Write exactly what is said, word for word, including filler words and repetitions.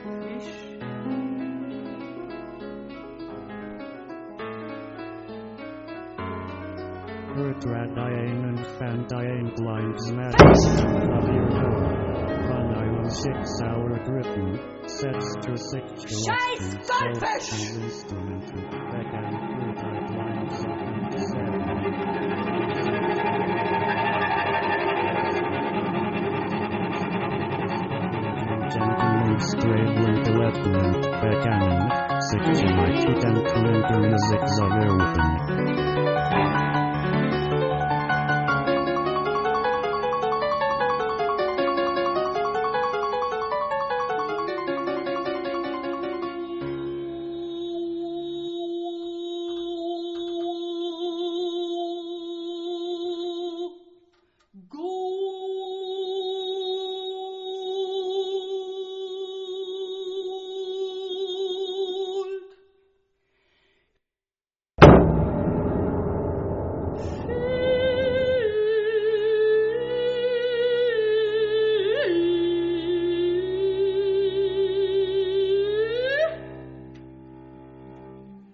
Bertradiane and Fandiane Blinds Madness of your Van six hour griffin sets to six Scheiß Goldfisch! Instrument back and forth lines up and seven. Gentlemen Stradling Lieutenant Backgammon, six United and Clinton Music Zaverupen.